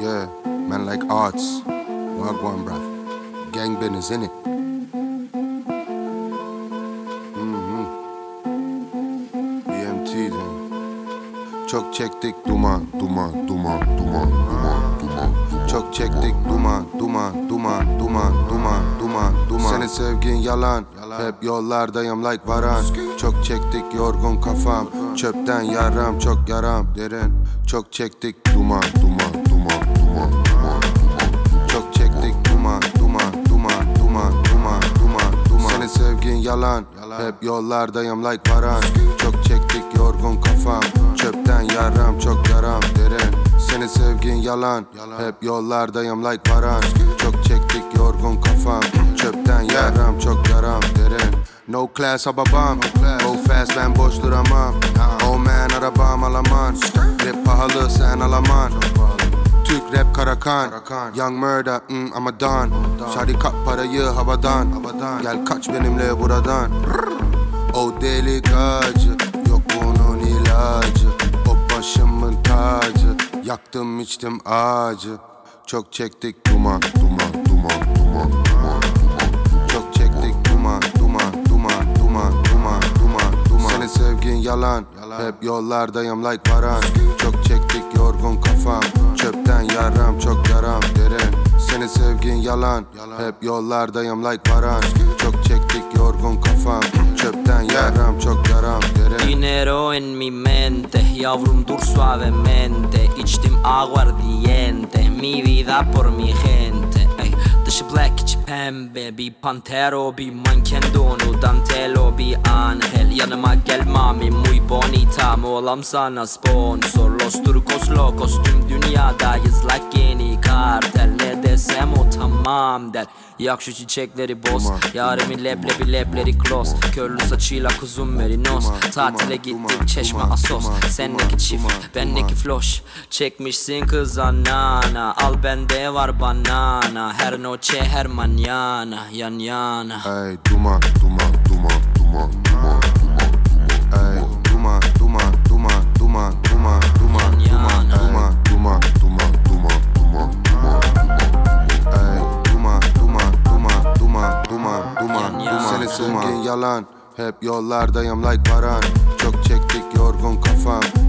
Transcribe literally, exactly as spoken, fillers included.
Yeah, man like arts. Wagwan bruv. Gang business innit? Mm-hmm. B M T'den. Çok çektik duman, duman, duman, duman, duman, duman. Çok çektik duman, duman, duman, duman, duman, duman, duman. Senin sevgin yalan, hep yollardayım like varan. Çok çektik yorgun kafam, çöpten yaram, çok yaram derin. Çok çektik duman, duman, duman, duman, duman. Çok çektik duman, duman, duman, duman, duman, duman, duman. Senin sevgin yalan, hep yollardayım like varan. Çok çektik yorgun kafam, çöpten yaram, çok yaram derin. Senin sevgin yalan, hep yollardayım like varan. Çok çektik yorgun kafam, çöpten yaram, çok yaram derin. No class babam, go fast ben boş duramam. Oh man arabam alaman, rap pahalı sen alaman. Türk rap Karakan, Young Murder, mm, I'm a don. Şari kap parayı havadan, gel kaç benimle buradan. O deli gacı, yok bunun ilacı. O başımın tacı, yaktım içtim ağacı. Çok çektik duman, duman, duman, duman, duman. Çok çektik duman, duman, duman, duman, duman, duman, duman. Senin sevgin yalan, hep yollardayım like varan. Çok çektik yorgun kafam, çöpten yaram, çok yaram derin. Senin sevgin yalan, hep yollardayım like varan. Çok çektik yorgun kafam, çöpten yaram, çok yaram derin. Dinero en mi mente, yavrum dur suavemente. İçtim aguardiente, mi vida por mi gente. Ey, dışı black içi pembe, bir pantero, bir manken donu, dantelo, bir angel. Yanıma gel mami, muy bonita, olam sana sponsor. Los turcos locos, tüm dünyadayız like yeni kartel. Ne desem o tamam der. Yak şu çiçekleri boz, yarimin leblebi lebleri close. Körlü saçıyla kuzum merinos. Tatile gittik Çeşme Asos. Sendeki çift, bendeki floş. Çekmişsin kıza nana, al bende var banana. Her noche her mañana, yan yana. Ey duman, duman, duman, duman, duman, duman. Ey duman, duman, duman, duman, duman, duman, duman, duman, duman, duman, duman, duman, duman. Ey duman, duman, duman, duman, duman, duman, duman. Senin sevgin yalan, hep yollardayım like varan. Çok çektik yorgun kafam,